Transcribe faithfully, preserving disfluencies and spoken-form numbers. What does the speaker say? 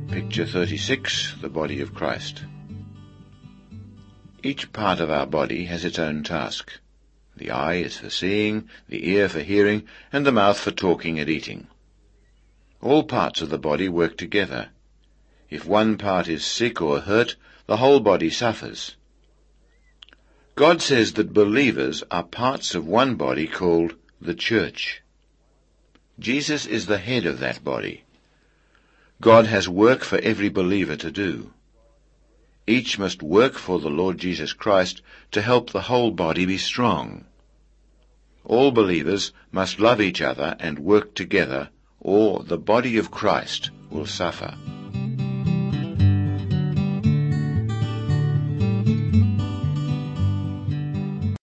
Picture thirty-six, the body of Christ. Each part of our body has its own task. The eye is for seeing, the ear for hearing, and the mouth for talking and eating. All parts of the body work together. If one part is sick or hurt, the whole body suffers. God says that believers are parts of one body called the Church. Jesus is the head of that body. God has work for every believer to do. Each must work for the Lord Jesus Christ to help the whole body be strong. All believers must love each other and work together, or the body of Christ will suffer.